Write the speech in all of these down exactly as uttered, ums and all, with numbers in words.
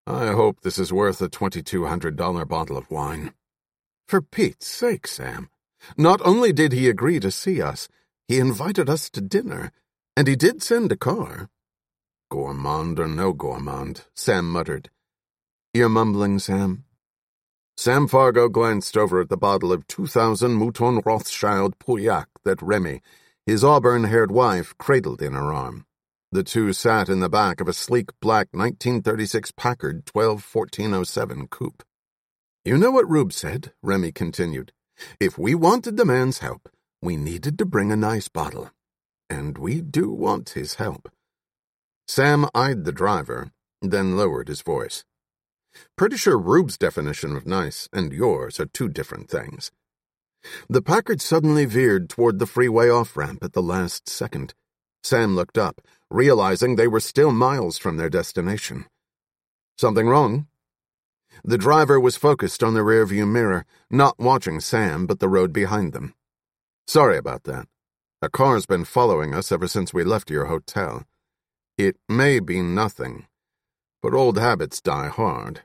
I hope this is worth a twenty-two hundred dollars bottle of wine. For Pete's sake, Sam. Not only did he agree to see us, he invited us to dinner, and he did send a car. Gourmand or no gourmand, Sam muttered. You're mumbling, Sam? Sam Fargo glanced over at the bottle of two thousand Mouton Rothschild Pauillac that Remy, his auburn-haired wife, cradled in her arm. The two sat in the back of a sleek black nineteen thirty-six Packard twelve fourteen oh seven coupe. You know what Rube said, Remy continued. If we wanted the man's help, we needed to bring a nice bottle. And we do want his help. Sam eyed the driver, then lowered his voice. Pretty sure Rube's definition of nice and yours are two different things. The Packard suddenly veered toward the freeway off-ramp at the last second. Sam looked up, realizing they were still miles from their destination. Something wrong? The driver was focused on the rearview mirror, not watching Sam but the road behind them. Sorry about that. A car's been following us ever since we left your hotel. It may be nothing, but old habits die hard.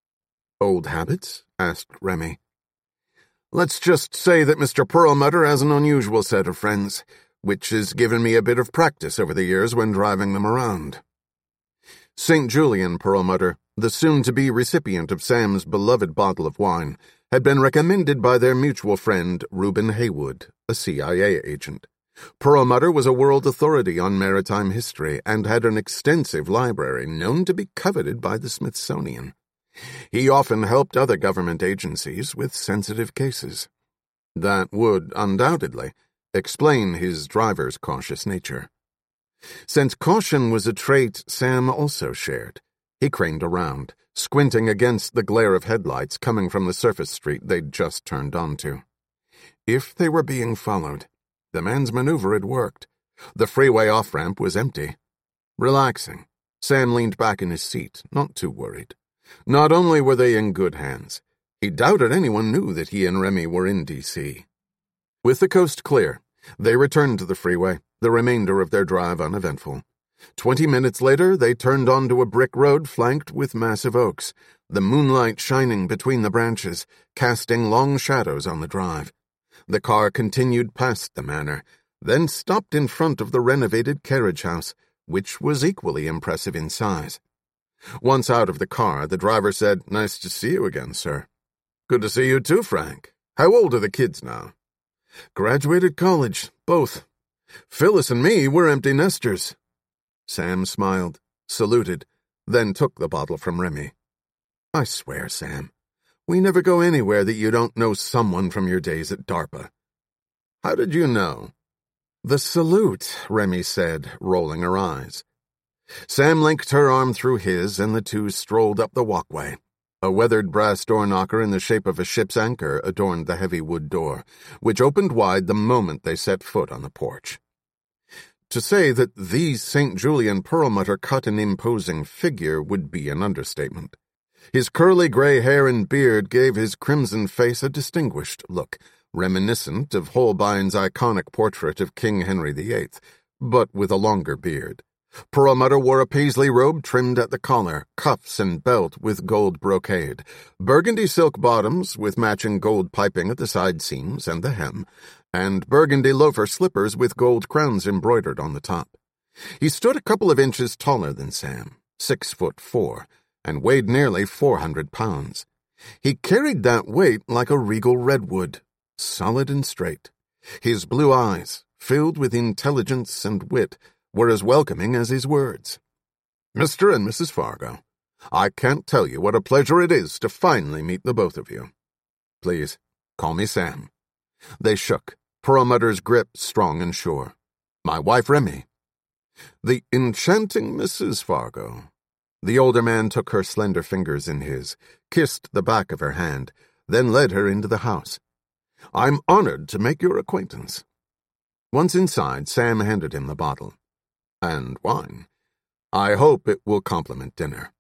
Old habits? Asked Remy. Let's just say that Mister Perlmutter has an unusual set of friends, which has given me a bit of practice over the years when driving them around. Saint Julian Perlmutter, the soon-to-be recipient of Sam's beloved bottle of wine, had been recommended by their mutual friend Reuben Haywood, a C I A agent. Perlmutter was a world authority on maritime history and had an extensive library known to be coveted by the Smithsonian. He often helped other government agencies with sensitive cases. That would, undoubtedly, explain his driver's cautious nature. Since caution was a trait Sam also shared, he craned around, squinting against the glare of headlights coming from the surface street they'd just turned onto. If they were being followed, the man's maneuver had worked. The freeway off-ramp was empty. Relaxing, Sam leaned back in his seat, not too worried. Not only were they in good hands, he doubted anyone knew that he and Remy were in D C With the coast clear, they returned to the freeway, the remainder of their drive uneventful. Twenty minutes later, they turned onto a brick road flanked with massive oaks, the moonlight shining between the branches, casting long shadows on the drive. The car continued past the manor, then stopped in front of the renovated carriage house, which was equally impressive in size. Once out of the car, the driver said, "Nice to see you again, sir." "Good to see you too, Frank. How old are the kids now?" "Graduated college, both. Phyllis and me, we're empty nesters." Sam smiled, saluted, then took the bottle from Remy. "I swear, Sam, we never go anywhere that you don't know someone from your days at DARPA." "How did you know?" "The salute," Remy said, rolling her eyes. Sam linked her arm through his, and the two strolled up the walkway. A weathered brass door knocker in the shape of a ship's anchor adorned the heavy wood door, which opened wide the moment they set foot on the porch. To say that the Saint Julian Perlmutter cut an imposing figure would be an understatement. His curly gray hair and beard gave his crimson face a distinguished look, reminiscent of Holbein's iconic portrait of King Henry the Eighth, but with a longer beard. Perlmutter wore a paisley robe trimmed at the collar, cuffs and belt with gold brocade, burgundy silk bottoms with matching gold piping at the side seams and the hem, and burgundy loafer slippers with gold crowns embroidered on the top. He stood a couple of inches taller than Sam, six foot four, and weighed nearly four hundred pounds. He carried that weight like a regal redwood, solid and straight. His blue eyes, filled with intelligence and wit, were as welcoming as his words. "Mister and Missus Fargo, I can't tell you what a pleasure it is to finally meet the both of you. Please, call me Sam." They shook, Perlmutter's grip strong and sure. "My wife Remy." "The enchanting Missus Fargo." The older man took her slender fingers in his, kissed the back of her hand, then led her into the house. "I'm honored to make your acquaintance." Once inside, Sam handed him the bottle. "And wine. I hope it will complement dinner."